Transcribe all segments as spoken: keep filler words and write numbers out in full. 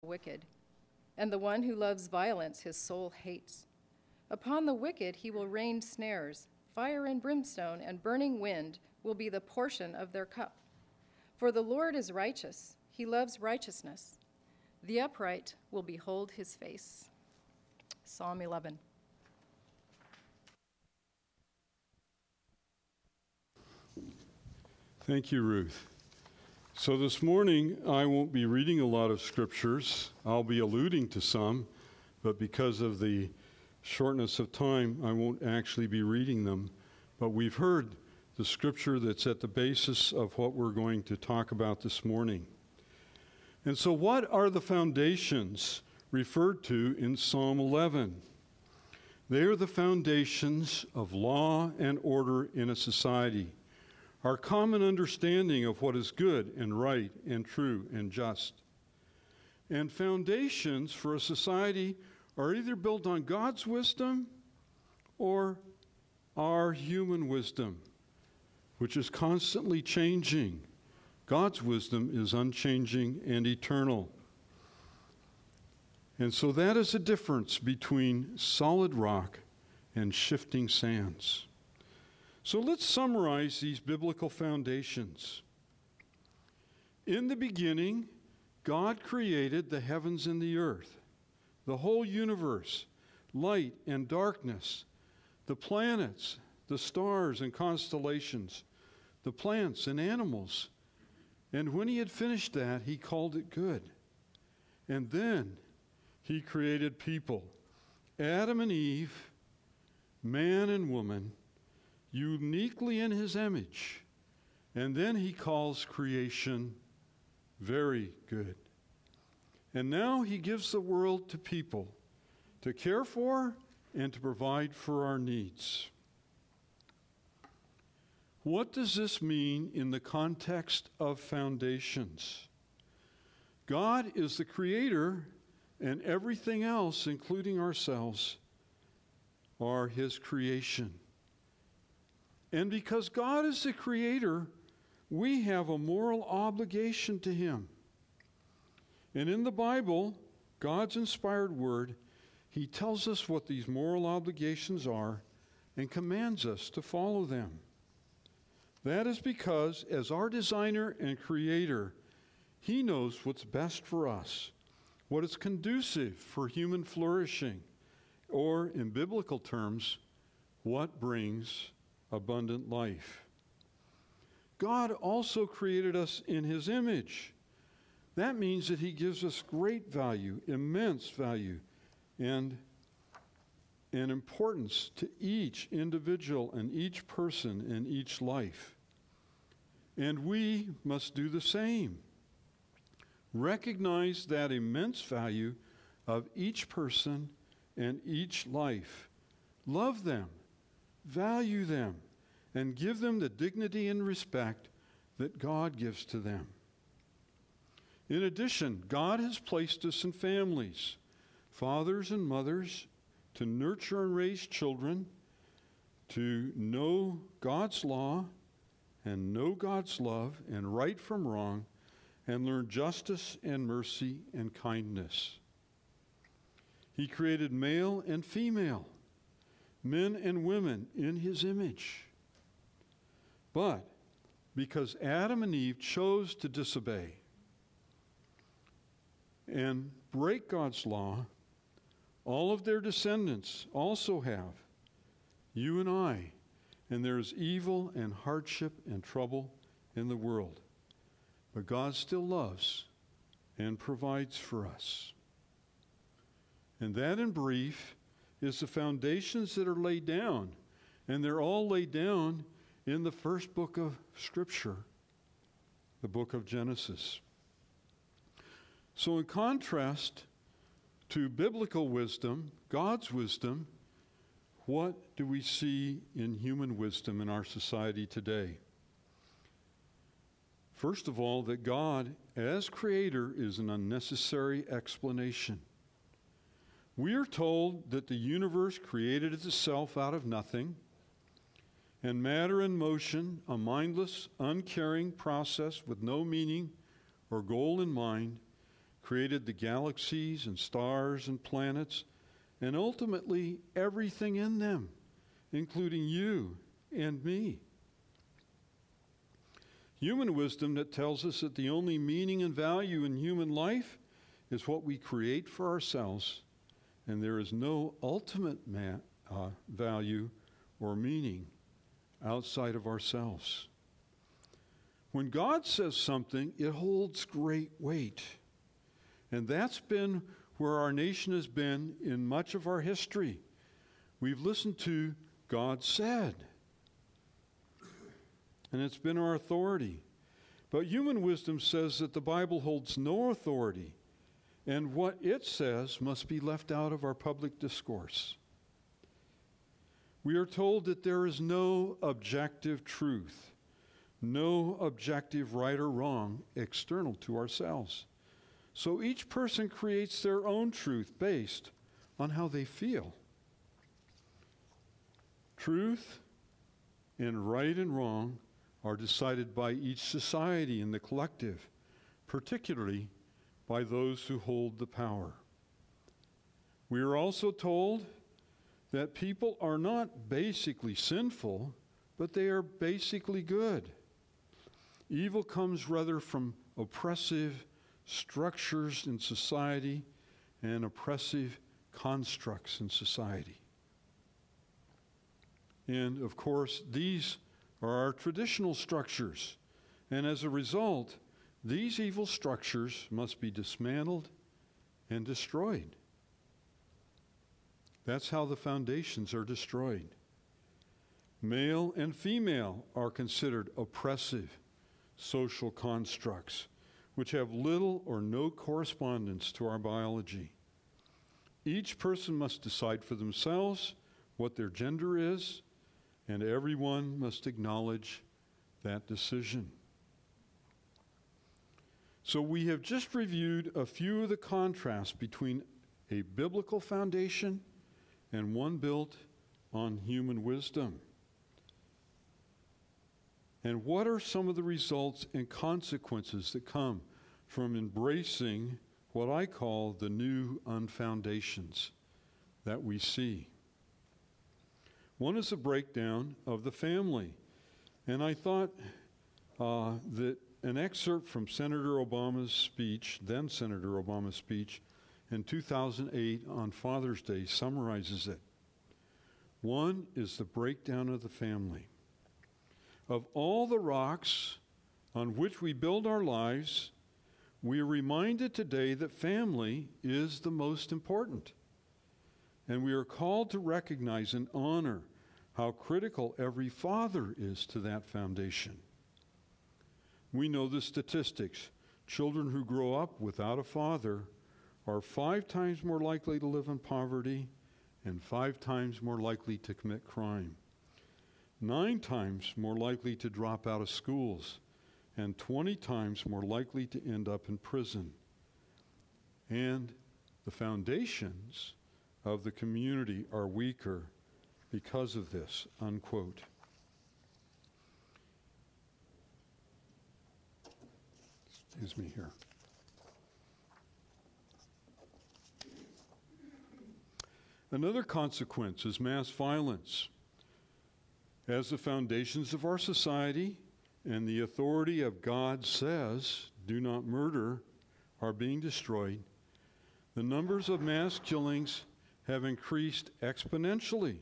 wicked, and the one who loves violence his soul hates. Upon the wicked he will rain snares, fire and brimstone and burning wind will be the portion of their cup. For the Lord is righteous, he loves righteousness. The upright will behold his face. Psalm eleven. Thank you, Ruth. So this morning, I won't be reading a lot of scriptures. I'll be alluding to some, but because of the shortness of time, I won't actually be reading them. But we've heard the scripture that's at the basis of what we're going to talk about this morning. And so what are the foundations referred to in Psalm eleven? They are the foundations of law and order in a society. Our common understanding of what is good and right and true and just. And foundations for a society are either built on God's wisdom or our human wisdom, which is constantly changing. God's wisdom is unchanging and eternal. And so that is the difference between solid rock and shifting sands. So let's summarize these biblical foundations. In the beginning, God created the heavens and the earth, the whole universe, light and darkness, the planets, the stars and constellations, the plants and animals. And when he had finished that, he called it good. And then he created people, Adam and Eve, man and woman, uniquely in his image. And then he calls creation very good. And now he gives the world to people to care for and to provide for our needs. What does this mean in the context of foundations? God is the creator, and everything else, including ourselves, are his creation. And because God is the creator, we have a moral obligation to him. And in the Bible, God's inspired word, he tells us what these moral obligations are and commands us to follow them. That is because, as our designer and creator, he knows what's best for us, what is conducive for human flourishing, or in biblical terms, what brings abundant life. God also created us in his image. That means that he gives us great value, immense value, and an importance to each individual and each person in each life. And we must do the same. Recognize that immense value of each person and each life. Love them. Value them, and give them the dignity and respect that God gives to them. In addition, God has placed us in families, fathers and mothers, to nurture and raise children, to know God's law and know God's love and right from wrong, and learn justice and mercy and kindness. He created male and female, men and women in his image. But because Adam and Eve chose to disobey and break God's law, all of their descendants also have, you and I, and there is evil and hardship and trouble in the world. But God still loves and provides for us. And that, in brief, is the foundations that are laid down. And they're all laid down in the first book of Scripture, the book of Genesis. So in contrast to biblical wisdom, God's wisdom, what do we see in human wisdom in our society today? First of all, that God, as creator, is an unnecessary explanation. We are told that the universe created itself out of nothing, and matter in motion, a mindless, uncaring process with no meaning or goal in mind, created the galaxies and stars and planets, and ultimately everything in them, including you and me. Human wisdom that tells us that the only meaning and value in human life is what we create for ourselves, and there is no ultimate ma- uh, value or meaning outside of ourselves. When God says something, it holds great weight. And that's been where our nation has been in much of our history. We've listened to God said, and it's been our authority. But human wisdom says that the Bible holds no authority, and what it says must be left out of our public discourse. We are told that there is no objective truth, no objective right or wrong external to ourselves. So each person creates their own truth based on how they feel. Truth and right and wrong are decided by each society and the collective, particularly by those who hold the power. We are also told that people are not basically sinful, but they are basically good. Evil comes rather from oppressive structures in society and oppressive constructs in society. And of course, these are our traditional structures. And as a result, these evil structures must be dismantled and destroyed. That's how the foundations are destroyed. Male and female are considered oppressive social constructs, which have little or no correspondence to our biology. Each person must decide for themselves what their gender is, and everyone must acknowledge that decision. So we have just reviewed a few of the contrasts between a biblical foundation and one built on human wisdom. And what are some of the results and consequences that come from embracing what I call the new unfoundations that we see? One is a breakdown of the family. And I thought uh, that an excerpt from Senator Obama's speech, then Senator Obama's speech, in two thousand eight on Father's Day summarizes it. One is the breakdown of the family. Of all the rocks on which we build our lives, we are reminded today that family is the most important. And we are called to recognize and honor how critical every father is to that foundation. We know the statistics. Children who grow up without a father are five times more likely to live in poverty and five times more likely to commit crime, nine times more likely to drop out of schools, and twenty times more likely to end up in prison. And the foundations of the community are weaker because of this, unquote. Excuse me here. Another consequence is mass violence. As the foundations of our society and the authority of God says, do not murder, are being destroyed, the numbers of mass killings have increased exponentially.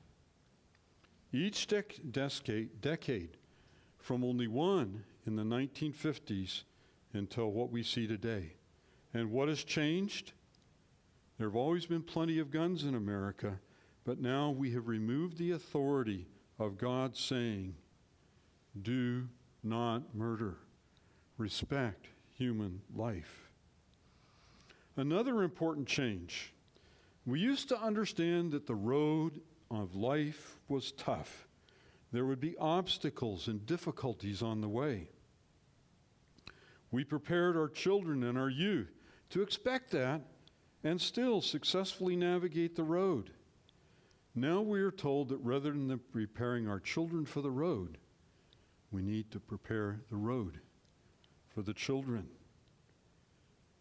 Each dec- decade, decade, from only one in the nineteen fifties until what we see today. And what has changed? There have always been plenty of guns in America, but now we have removed the authority of God saying, do not murder. Respect human life. Another important change. We used to understand that the road of life was tough. There would be obstacles and difficulties on the way. We prepared our children and our youth to expect that and still successfully navigate the road. Now we are told that rather than preparing our children for the road, we need to prepare the road for the children.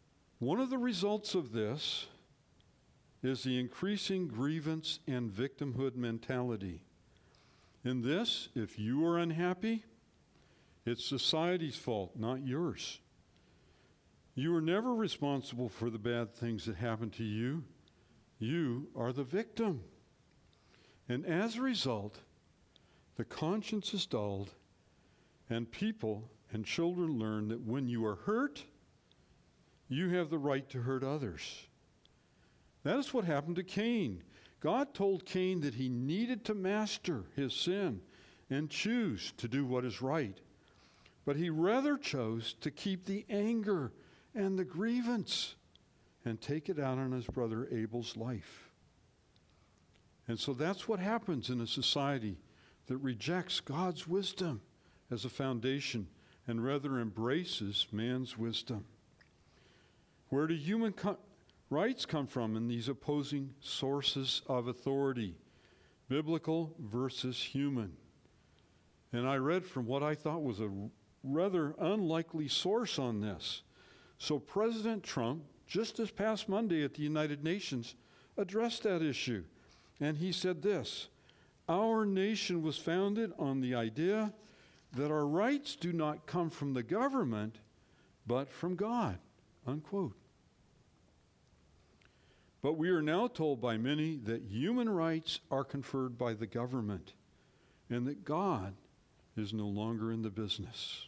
One of the results of this is the increasing grievance and victimhood mentality. In this, if you are unhappy, it's society's fault, not yours. You are never responsible for the bad things that happen to you. You are the victim. And as a result, the conscience is dulled, and people and children learn that when you are hurt, you have the right to hurt others. That is what happened to Cain. God told Cain that he needed to master his sin and choose to do what is right. But he rather chose to keep the anger and the grievance and take it out on his brother Abel's life. And so that's what happens in a society that rejects God's wisdom as a foundation and rather embraces man's wisdom. Where do human co- rights come from in these opposing sources of authority? Biblical versus human. And I read from what I thought was a rather unlikely source on this. So President Trump, just this past Monday at the United Nations, addressed that issue. And he said this: our nation was founded on the idea that our rights do not come from the government, but from God, unquote. But we are now told by many that human rights are conferred by the government and that God is no longer in the business.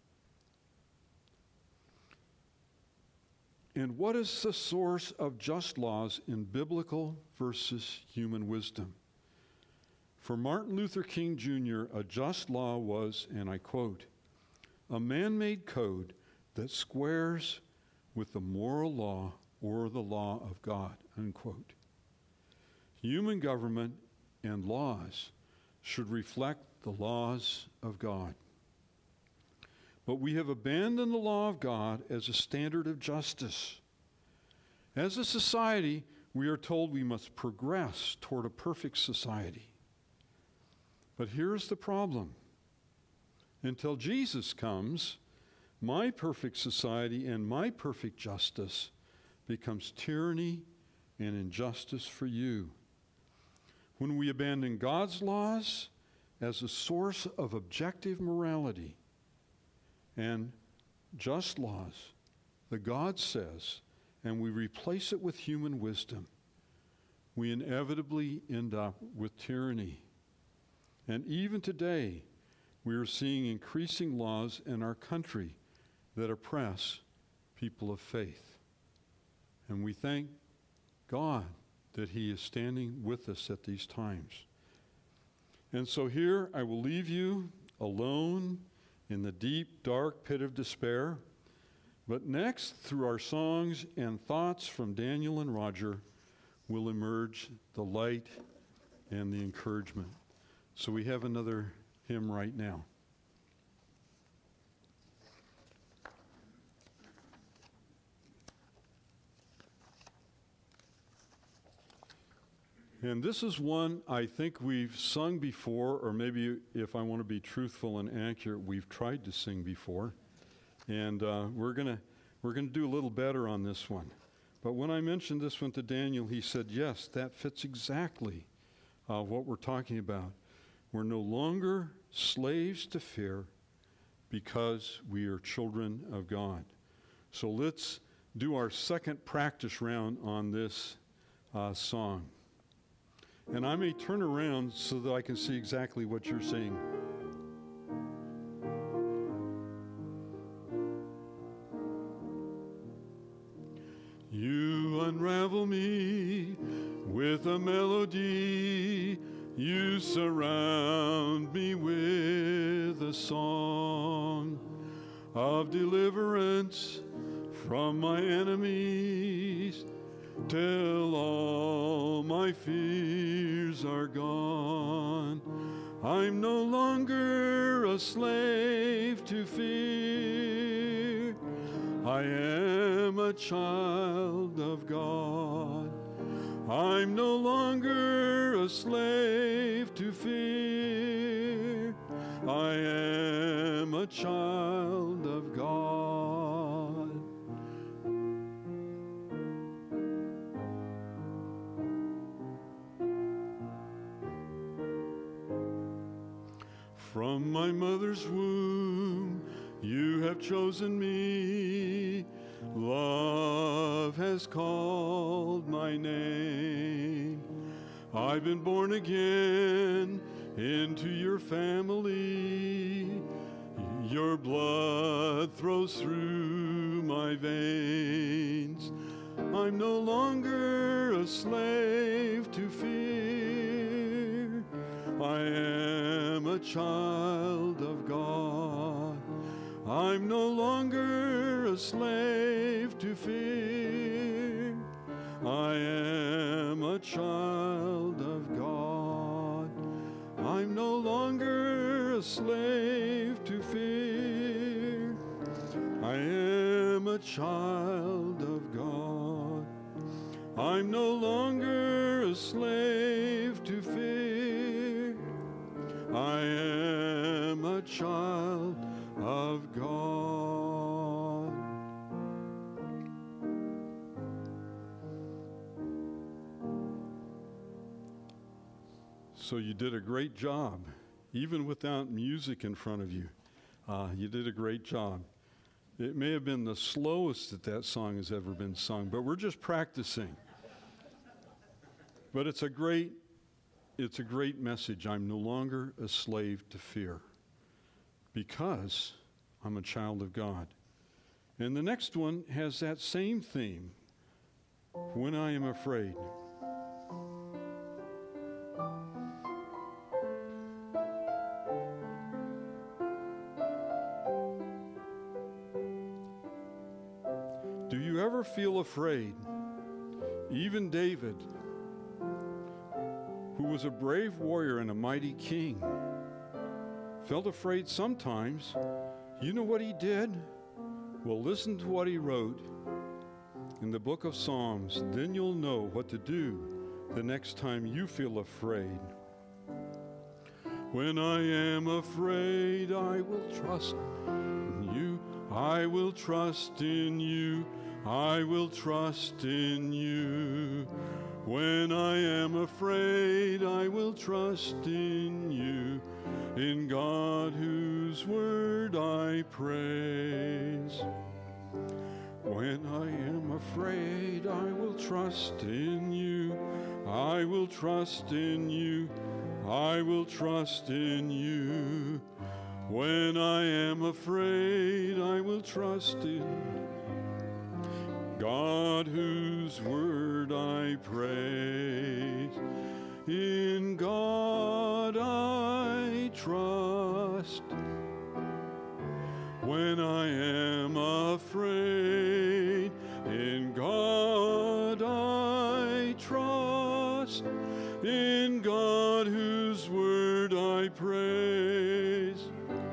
And what is the source of just laws in biblical versus human wisdom? For Martin Luther King Junior, a just law was, and I quote, a man-made code that squares with the moral law or the law of God, unquote. Human government and laws should reflect the laws of God. But we have abandoned the law of God as a standard of justice. As a society, we are told we must progress toward a perfect society. But here's the problem. Until Jesus comes, my perfect society and my perfect justice becomes tyranny and injustice for you. When we abandon God's laws as a source of objective morality and just laws, the God says, and we replace it with human wisdom, we inevitably end up with tyranny. And even today, we are seeing increasing laws in our country that oppress people of faith. And we thank God that He is standing with us at these times. And so here I will leave you alone in the deep, dark pit of despair. But next, through our songs and thoughts from Daniel and Roger, will emerge the light and the encouragement. So we have another hymn right now. And this is one I think we've sung before, or maybe if I want to be truthful and accurate, we've tried to sing before. And uh, we're gonna we're gonna do a little better on this one. But when I mentioned this one to Daniel, he said, yes, that fits exactly uh, what we're talking about. We're no longer slaves to fear because we are children of God. So let's do our second practice round on this uh, song. And I may turn around so that I can see exactly what you're saying. You unravel me with a melody. You surround me with a song of deliverance from my enemies, till all my fears are gone. I'm no longer a slave to fear. I am a child of God. I'm no longer a slave to fear. I am a child of God. From my mother's womb, you have chosen me. Love has called my name. I've been born again into your family. Your blood flows through my veins. I'm no longer a slave to fear. I am a child of God. I'm no longer a slave to fear. I am a child of God. I'm no longer a slave to fear. I am a child of God. I'm no longer a slave to fear. I am a child of God. So you did a great job, even without music in front of you. Uh, you did a great job. It may have been the slowest that that song has ever been sung, but we're just practicing. But it's a great, it's a great message. I'm no longer a slave to fear because I'm a child of God. And the next one has that same theme, when I am afraid. Do you ever feel afraid? Even David, who was a brave warrior and a mighty king, felt afraid sometimes. You know what he did? Well, listen to what he wrote in the book of Psalms. Then you'll know what to do the next time you feel afraid. When I am afraid, I will trust in you. I will trust in you. I will trust in you. When I am afraid, I will trust in you. In God whose word I praise. When I am afraid, I will trust in you. I will trust in you. I will trust in you. When I am afraid, I will trust in God whose word I praise. In God I trust. When I am afraid, in God I trust. In God whose word I praise.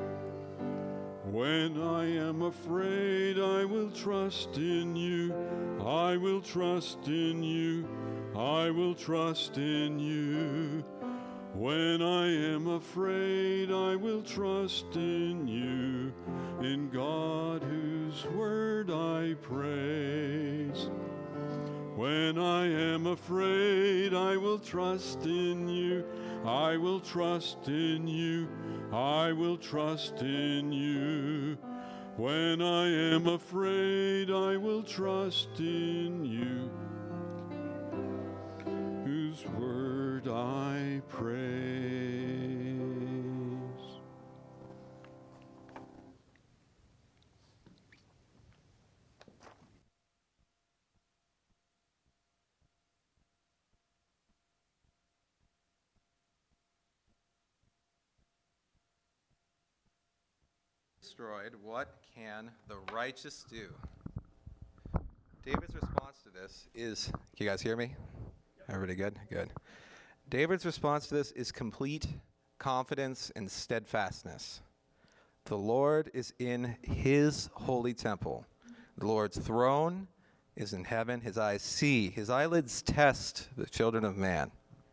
When I am afraid, I will trust in you. I will trust in you. I will trust in you. When I am afraid, I will trust in you. In God whose word I praise. When I am afraid, I will trust in you. I will trust in you. I will trust in you. When I am afraid, I will trust in you. Whose word I praise. Destroyed, what can the righteous do? David's response to this is, can you guys hear me? Everybody good? Good. David's response to this is complete confidence and steadfastness. The Lord is in his holy temple. The Lord's throne is in heaven. His eyes see. His eyelids test the children of man.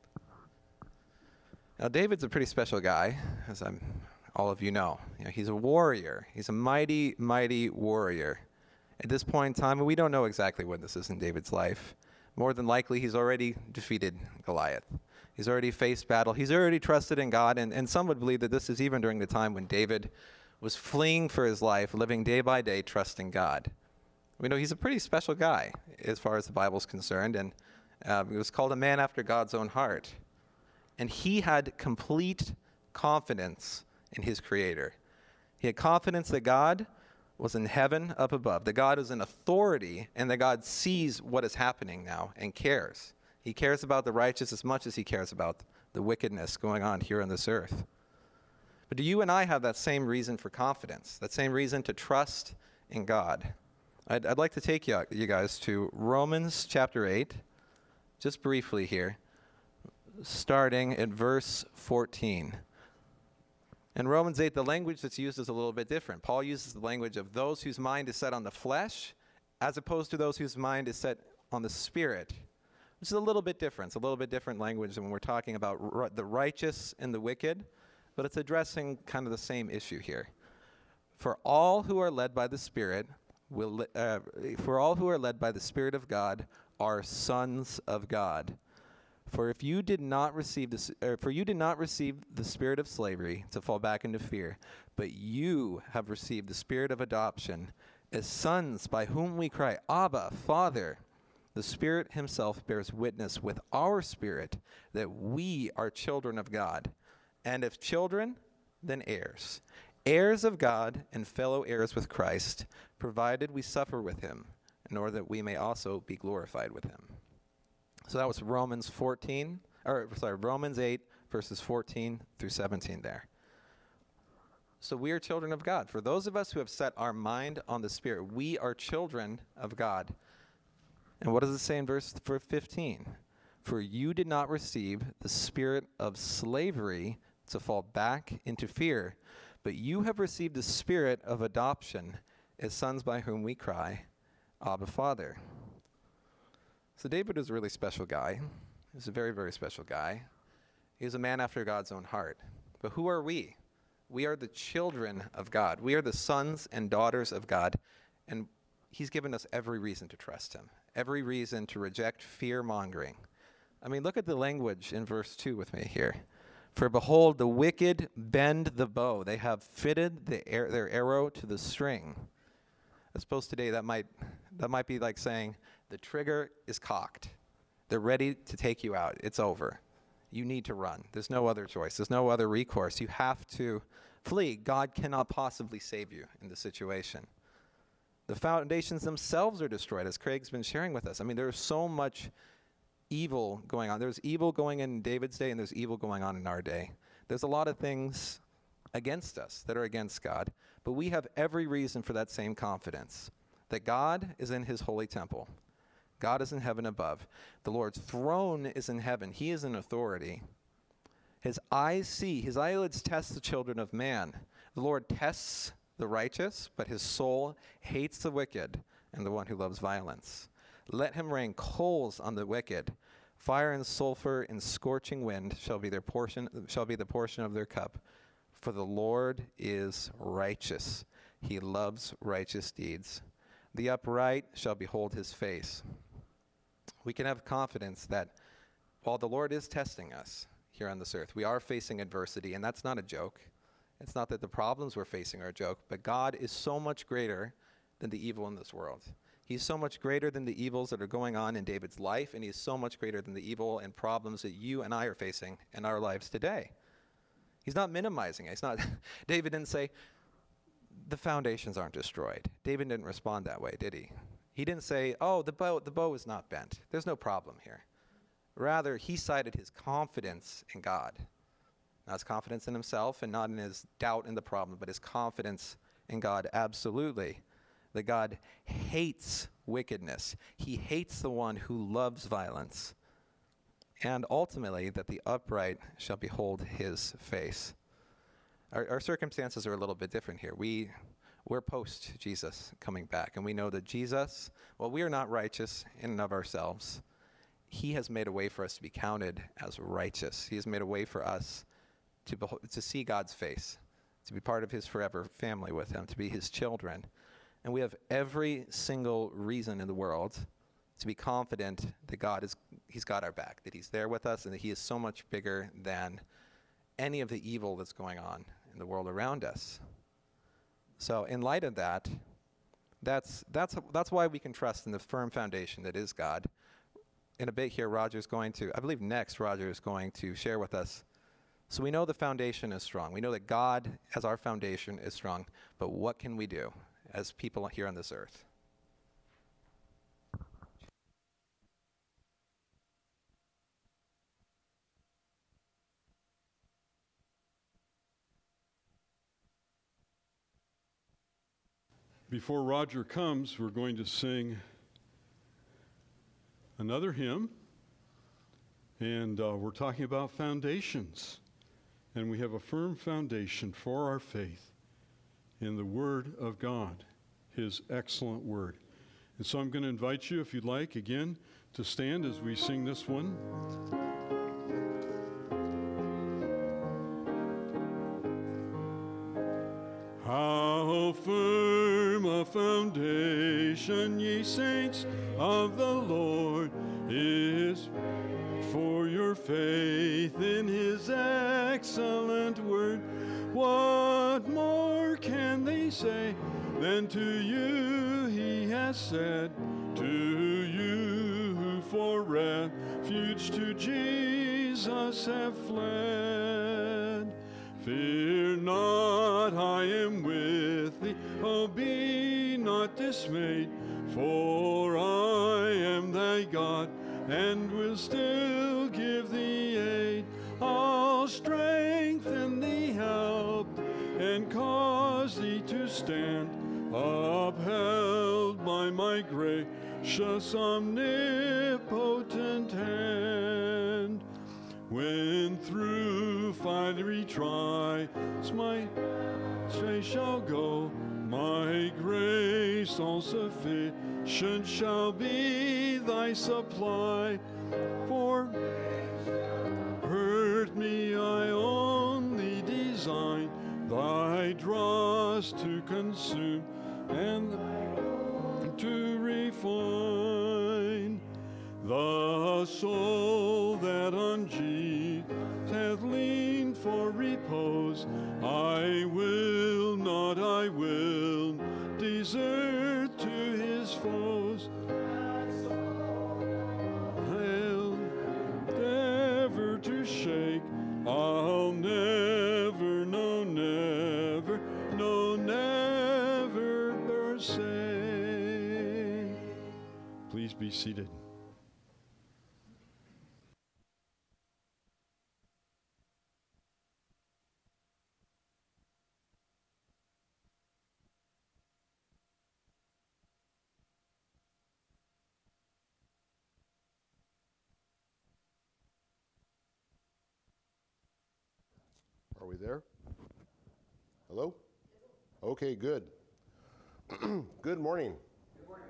Now, David's a pretty special guy, as I'm all of you know. You know, he's a warrior. He's a mighty, mighty warrior. At this point in time, we don't know exactly when this is in David's life. More than likely, he's already defeated Goliath. He's already faced battle. He's already trusted in God. And, and some would believe that this is even during the time when David was fleeing for his life, living day by day, trusting God. We know he's a pretty special guy as far as the Bible's concerned. And uh, he was called a man after God's own heart. And he had complete confidence in his Creator. He had confidence that God was in heaven up above, that God is in authority, and that God sees what is happening now and cares. He cares about the righteous as much as he cares about the wickedness going on here on this earth. But do you and I have that same reason for confidence, that same reason to trust in God? I'd, I'd like to take you, you guys to Romans chapter eight, just briefly here, starting at verse fourteen. In Romans eight, the language that's used is a little bit different. Paul uses the language of those whose mind is set on the flesh, as opposed to those whose mind is set on the Spirit, which is a little bit different. It's a little bit different language than when we're talking about r- the righteous and the wicked, but it's addressing kind of the same issue here. For all who are led by the Spirit, will li- uh, for all who are led by the Spirit of God are sons of God. For if you did not receive this, uh, for you did not receive the spirit of slavery to fall back into fear, but you have received the spirit of adoption as sons, by whom we cry, Abba, Father. The Spirit himself bears witness with our spirit that we are children of God. And if children, then heirs. Heirs of God and fellow heirs with Christ, provided we suffer with him, in order that we may also be glorified with him. So that was Romans fourteen, or sorry, Romans eight, verses fourteen through seventeen there. So we are children of God. For those of us who have set our mind on the Spirit, we are children of God. And what does it say in verse fifteen? For you did not receive the spirit of slavery to fall back into fear, but you have received the spirit of adoption as sons, by whom we cry, Abba, Father. So David was a really special guy. He was a very, very special guy. He was a man after God's own heart. But who are we? We are the children of God. We are the sons and daughters of God. And he's given us every reason to trust him, every reason to reject fear-mongering. I mean, look at the language in verse two with me here. For behold, the wicked bend the bow. They have fitted the ar- their arrow to the string. I suppose today that might that might be like saying, the trigger is cocked. They're ready to take you out. It's over. You need to run. There's no other choice. There's no other recourse. You have to flee. God cannot possibly save you in this situation. The foundations themselves are destroyed, as Craig's been sharing with us. I mean, there's so much evil going on. There's evil going in David's day, and there's evil going on in our day. There's a lot of things against us that are against God, but we have every reason for that same confidence, that God is in his holy temple. God is in heaven above. The Lord's throne is in heaven. He is in authority. His eyes see, his eyelids test the children of man. The Lord tests the righteous, but his soul hates the wicked and the one who loves violence. Let him rain coals on the wicked. Fire and sulfur and scorching wind shall be their portion, shall be the portion of their cup. For the Lord is righteous. He loves righteous deeds. The upright shall behold his face. We can have confidence that while the Lord is testing us here on this earth, we are facing adversity, and that's not a joke. It's not that the problems we're facing are a joke, but God is so much greater than the evil in this world. He's so much greater than the evils that are going on in David's life, and he's so much greater than the evil and problems that you and I are facing in our lives today. He's not minimizing it. It's not, David didn't say, the foundations aren't destroyed. David didn't respond that way, did he? He didn't say, oh, the bow, the bow is not bent. There's no problem here. Rather, he cited his confidence in God. Not his confidence in himself and not in his doubt in the problem, but his confidence in God, absolutely. That God hates wickedness. He hates the one who loves violence. And ultimately, that the upright shall behold his face. Our, our circumstances are a little bit different here. We, we're post-Jesus coming back, and we know that Jesus, well, we are not righteous in and of ourselves. He has made a way for us to be counted as righteous. He has made a way for us to, beho- to see God's face, to be part of his forever family with him, to be his children. And we have every single reason in the world to be confident that God is he's got our back, that he's there with us, and that he is so much bigger than any of the evil that's going on in the world around us. So in light of that, that's that's that's why we can trust in the firm foundation that is God. In a bit here, Roger's going to, I believe next, Roger is going to share with us. So we know the foundation is strong. We know that God, as our foundation, is strong. But what can we do as people here on this earth? Before Roger comes, we're going to sing another hymn, and uh, we're talking about foundations. And we have a firm foundation for our faith in the Word of God, His excellent Word. And so I'm going to invite you, if you'd like, again, to stand as we sing this one. How firm a foundation, ye saints of the Lord, is for your faith in His excellent Word. What more can they say than to you He has said, to you who for refuge to Jesus have fled? Fear not, I am with thee, oh, be not dismayed, for I am thy God, and will still give thee aid. I'll strengthen thee, help, and cause thee to stand, upheld by my gracious omnipotent hand. When through fiery trials my way shall go, my grace all sufficient shall be thy supply. For hurt me I only design thy dross to consume and to refine. The soul that on Jesus hath leaned for repose, I will not, I will desert to his foes. I'll never to shake, I'll never, no, never, no, never forsake. Please be seated. Are we there? Hello? Okay, good. Good morning. Good morning.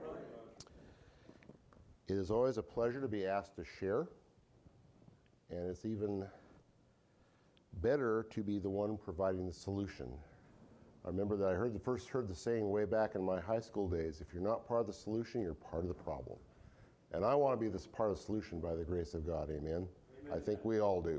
It is always a pleasure to be asked to share, and it's even better to be the one providing the solution. I remember that I heard the first heard the saying way back in my high school days, if you're not part of the solution, you're part of the problem. And I want to be this part of the solution by the grace of God, amen? Amen. I think we all do.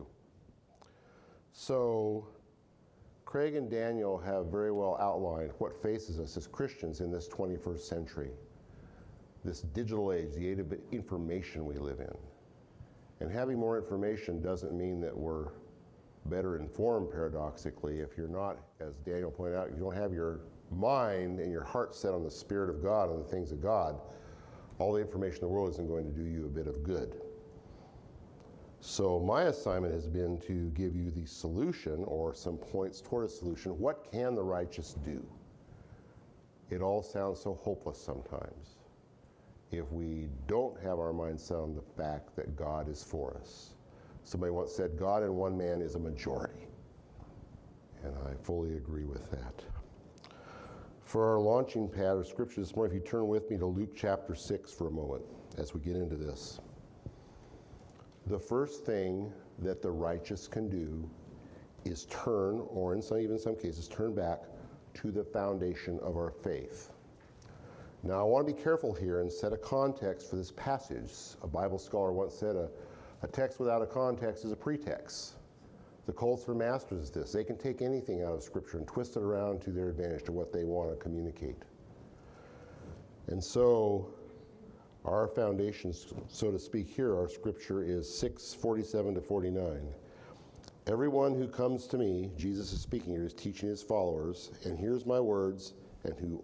So, Craig and Daniel have very well outlined what faces us as Christians in this twenty-first century, this digital age, the age of information we live in. And having more information doesn't mean that we're better informed, paradoxically. If you're not, as Daniel pointed out, if you don't have your mind and your heart set on the Spirit of God and the things of God, all the information in the world isn't going to do you a bit of good. So my assignment has been to give you the solution, or some points toward a solution. What can the righteous do? It all sounds so hopeless sometimes if we don't have our mind set on the fact that God is for us. Somebody once said, God in one man is a majority. And I fully agree with that. For our launching pad of scripture this morning, if you turn with me to Luke chapter six for a moment as we get into this. The first thing that the righteous can do is turn, or in some, even some cases, turn back to the foundation of our faith. Now, I want to be careful here and set a context for this passage. A Bible scholar once said a, a text without a context is a pretext. The Colts are masters of this. They can take anything out of Scripture and twist it around to their advantage, to what they want to communicate. And so, our foundation, so to speak, here, our Scripture is six forty-seven to forty-nine. Everyone who comes to me, Jesus is speaking here, is teaching his followers, and hears my words, and who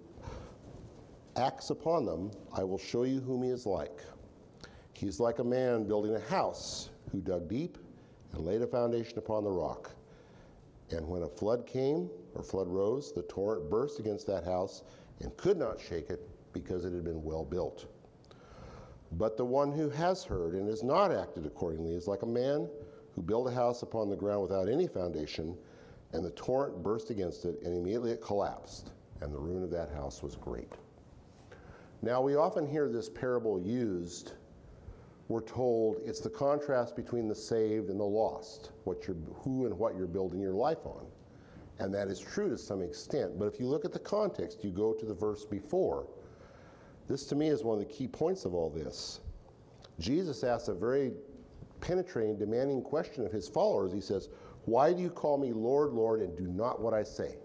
acts upon them, I will show you whom he is like. He is like a man building a house who dug deep and laid a foundation upon the rock. And when a flood came, or flood rose, the torrent burst against that house and could not shake it because it had been well built. But the one who has heard and has not acted accordingly is like a man who built a house upon the ground without any foundation, and the torrent burst against it, and immediately it collapsed, and the ruin of that house was great. Now, we often hear this parable used. We're told it's the contrast between the saved and the lost, what you're, who and what you're building your life on. And that is true to some extent. But if you look at the context, you go to the verse before. This, to me, is one of the key points of all this. Jesus asks a very penetrating, demanding question of his followers. He says, why do you call me Lord, Lord, and do not what I say?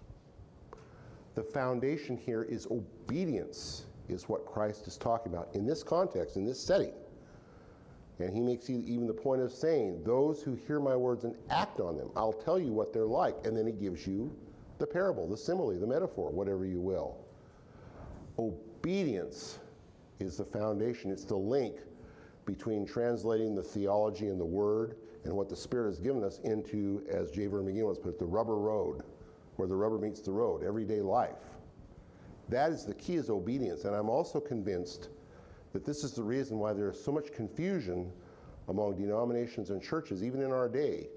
The foundation here is obedience, is what Christ is talking about in this context, in this setting. And he makes even the point of saying, those who hear my words and act on them, I'll tell you what they're like. And then he gives you the parable, the simile, the metaphor, whatever you will. Obedience is the foundation. It's the link between translating the theology and the word and what the Spirit has given us into, as J. Vernon McGee once put it, the rubber road, where the rubber meets the road, everyday life. That is the key, is obedience. And I'm also convinced that this is the reason why there is so much confusion among denominations and churches, even in our day.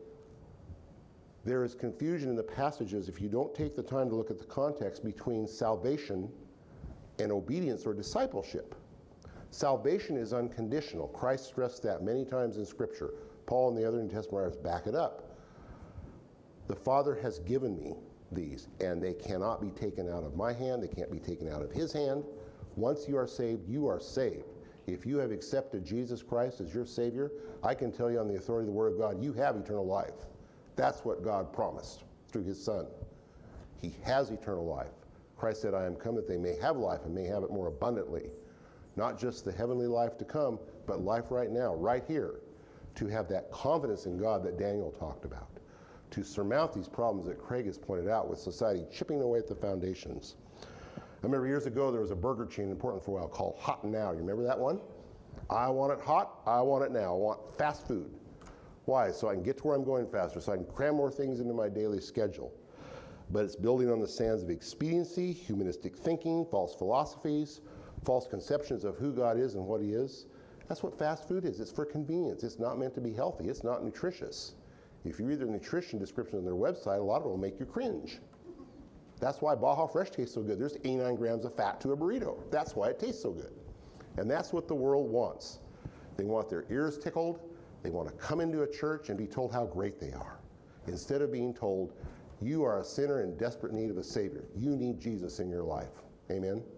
There is confusion in the passages, if you don't take the time to look at the context, between salvation and obedience or discipleship. Salvation is unconditional. Christ stressed that many times in Scripture. Paul and the other New Testament writers back it up. The Father has given me these, and they cannot be taken out of my hand. They can't be taken out of his hand. Once you are saved, you are saved. If you have accepted Jesus Christ as your Savior, I can tell you on the authority of the Word of God, you have eternal life. That's what God promised through his Son. He has eternal life. Christ said, I am come that they may have life and may have it more abundantly. Not just the heavenly life to come, but life right now, right here, to have that confidence in God that Daniel talked about, to surmount these problems that Craig has pointed out with society chipping away at the foundations. I remember years ago there was a burger chain in Portland for a while called Hot Now. You remember that one? I want it hot, I want it now. I want fast food. Why? So I can get to where I'm going faster, so I can cram more things into my daily schedule. But it's building on the sands of expediency, humanistic thinking, false philosophies, false conceptions of who God is and what he is. That's what fast food is. It's for convenience. It's not meant to be healthy. It's not nutritious. If you read their nutrition description on their website, a lot of it will make you cringe. That's why Baja Fresh tastes so good. There's eighty-nine grams of fat to a burrito. That's why it tastes so good. And that's what the world wants. They want their ears tickled. They want to come into a church and be told how great they are, instead of being told, you are a sinner in desperate need of a Savior. You need Jesus in your life. Amen? Amen.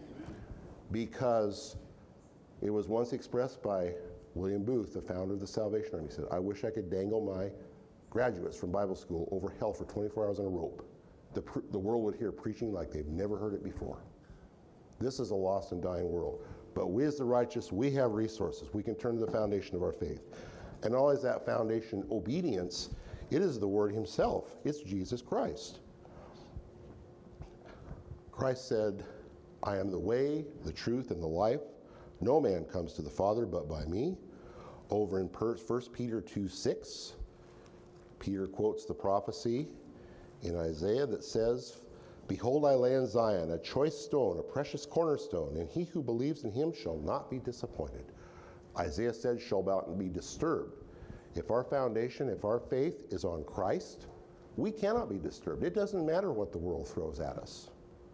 Because it was once expressed by William Booth, the founder of the Salvation Army. He said, I wish I could dangle my graduates from Bible school over hell for twenty-four hours on a rope. The, pr- the world would hear preaching like they've never heard it before. This is a lost and dying world. But we as the righteous, we have resources. We can turn to the foundation of our faith. And always that foundation, obedience, it is the Word himself. It's Jesus Christ. Christ said, I am the way, the truth, and the life. No man comes to the Father but by me. Over in First Peter two six, Peter quotes the prophecy in Isaiah that says, Behold, I lay in Zion a choice stone, a precious cornerstone, and he who believes in him shall not be disappointed. Isaiah said, shall not be disturbed. If our foundation, if our faith is on Christ, we cannot be disturbed. It doesn't matter what the world throws at us.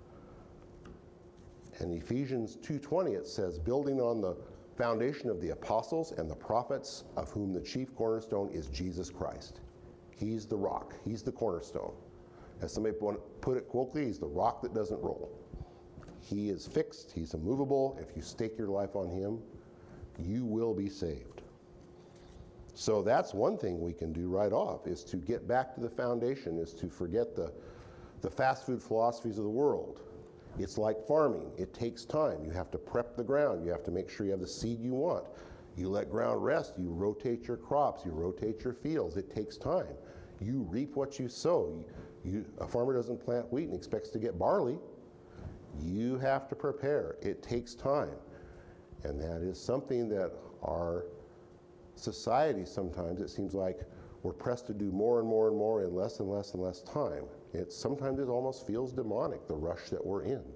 In Ephesians two twenty, it says, building on the foundation of the apostles and the prophets, of whom the chief cornerstone is Jesus Christ. He's the rock. He's the cornerstone. As somebody put it colloquially, he's the rock that doesn't roll. He is fixed. He's immovable. If you stake your life on him, you will be saved. So that's one thing we can do right off, is to get back to the foundation, is to forget the, the fast food philosophies of the world. It's like farming. It takes time. You have to prep the ground. You have to make sure you have the seed you want. You let ground rest. You rotate your crops. You rotate your fields. It takes time. You reap what you sow. You, you, a farmer doesn't plant wheat and expects to get barley. You have to prepare. It takes time. And that is something that our society sometimes, it seems like we're pressed to do more and more and more in less and less and less time. It sometimes it almost feels demonic, the rush that we're in.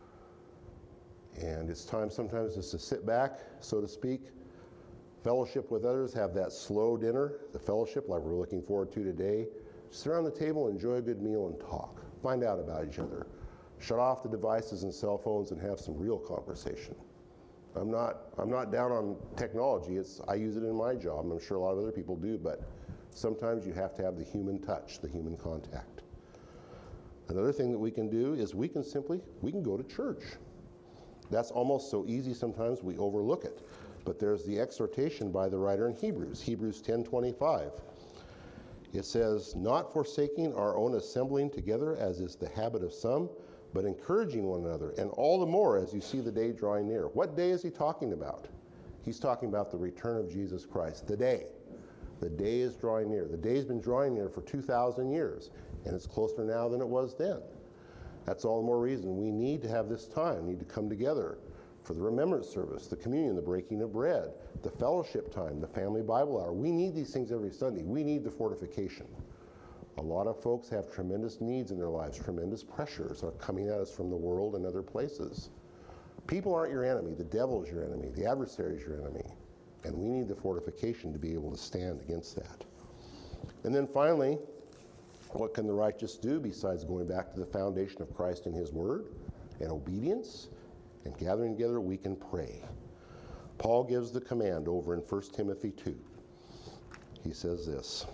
And it's time sometimes just to sit back, so to speak, fellowship with others, have that slow dinner, the fellowship like we're looking forward to today. Sit around the table, enjoy a good meal, and talk. Find out about each other. Shut off the devices and cell phones and have some real conversation. I'm not, I'm not down on technology. It's, I use it in my job, and I'm sure a lot of other people do, but sometimes you have to have the human touch, the human contact. Another thing that we can do is we can simply, we can go to church. That's almost so easy sometimes we overlook it. But there's the exhortation by the writer in Hebrews, Hebrews ten twenty-five. It says, not forsaking our own assembling together, as is the habit of some, but encouraging one another, and all the more as you see the day drawing near. What day is he talking about? He's talking about the return of Jesus Christ, the day. The day is drawing near. The day's been drawing near for two thousand years, and it's closer now than it was then. That's all the more reason we need to have this time, need to come together for the remembrance service, the communion, the breaking of bread, the fellowship time, the family Bible hour. We need these things every Sunday. We need the fortification. A lot of folks have tremendous needs in their lives. Tremendous pressures are coming at us from the world and other places. People aren't your enemy. The devil is your enemy. The adversary is your enemy. And we need the fortification to be able to stand against that. And then finally, what can the righteous do besides going back to the foundation of Christ and his word and obedience and gathering together? We can pray. Paul gives the command over in First Timothy two. He says this,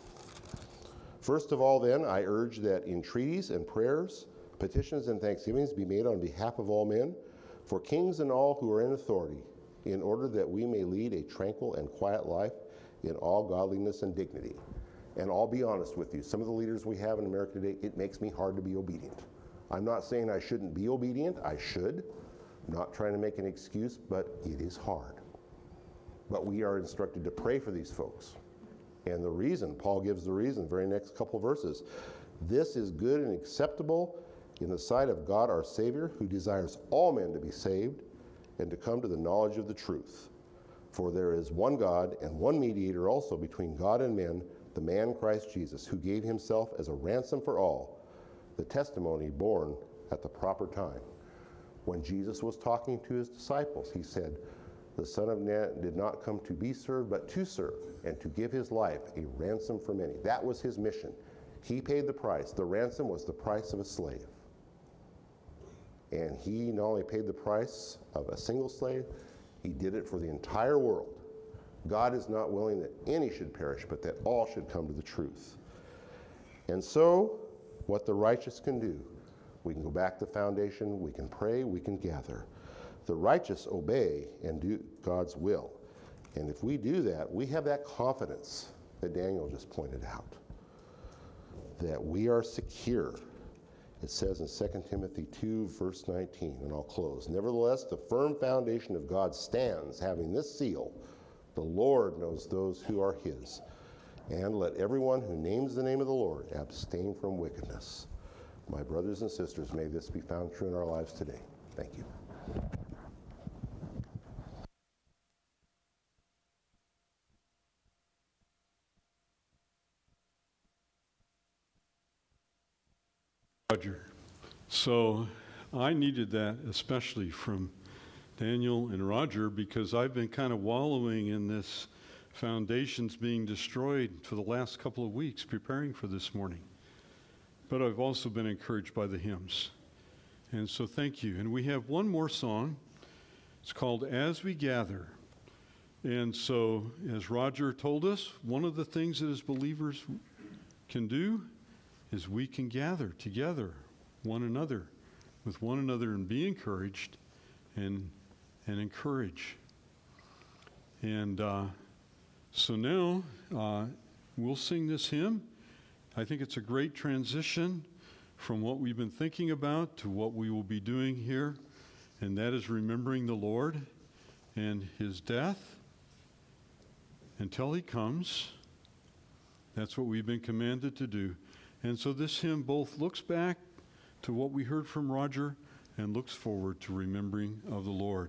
first of all, then, I urge that entreaties and prayers, petitions and thanksgivings be made on behalf of all men, for kings and all who are in authority, in order that we may lead a tranquil and quiet life in all godliness and dignity. And I'll be honest with you, some of the leaders we have in America today, it makes me hard to be obedient. I'm not saying I shouldn't be obedient. I should. I'm not trying to make an excuse, but it is hard. But we are instructed to pray for these folks. And the reason, Paul gives the reason, very next couple verses. This is good and acceptable in the sight of God our Savior, who desires all men to be saved and to come to the knowledge of the truth. For there is one God and one mediator also between God and men, the man Christ Jesus, who gave himself as a ransom for all, the testimony born at the proper time. When Jesus was talking to his disciples, he said, the Son of Man did not come to be served, but to serve, and to give his life a ransom for many. That was his mission. He paid the price. The ransom was the price of a slave. And he not only paid the price of a single slave, he did it for the entire world. God is not willing that any should perish, but that all should come to the truth. And so, what the righteous can do, we can go back to the foundation, we can pray, we can gather. The righteous obey and do God's will. And if we do that, we have that confidence that Daniel just pointed out, that we are secure. It says in Second Timothy two, verse nineteen, and I'll close. Nevertheless, the firm foundation of God stands, having this seal, the Lord knows those who are his. And let everyone who names the name of the Lord abstain from wickedness. My brothers and sisters, may this be found true in our lives today. Thank you. Roger. So I needed that especially from Daniel and Roger, because I've been kind of wallowing in this foundations being destroyed for the last couple of weeks, preparing for this morning. But I've also been encouraged by the hymns. And so thank you. And we have one more song. It's called As We Gather. And so, as Roger told us, one of the things that as believers can do is we can gather together, one another, with one another and be encouraged and, and encourage. And uh, so now uh, we'll sing this hymn. I think it's a great transition from what we've been thinking about to what we will be doing here, and that is remembering the Lord and his death until he comes. That's what we've been commanded to do. And so this hymn both looks back to what we heard from Roger and looks forward to remembering of the Lord.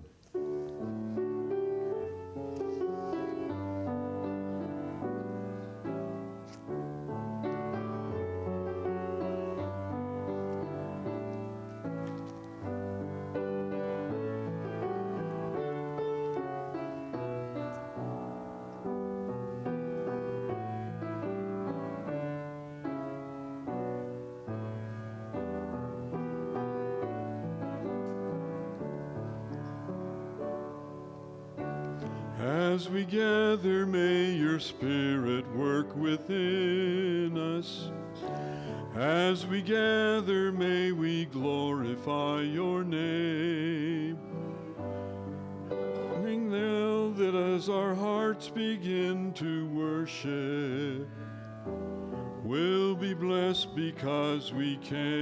As we gather, may your Spirit work within us. As we gather, may we glorify your name. Knowing now that as our hearts begin to worship, we'll be blessed because we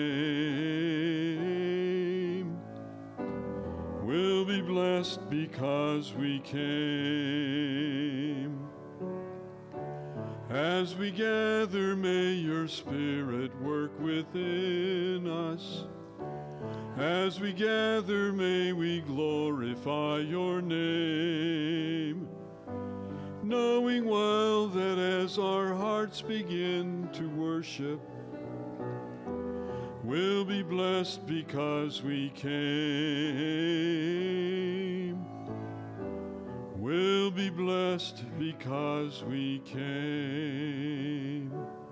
came. We'll be blessed because we came. As we gather, may your Spirit work within us. As we gather, may we glorify your name. Knowing well that as our hearts begin to worship, we'll be blessed because we came. We'll be blessed because we came.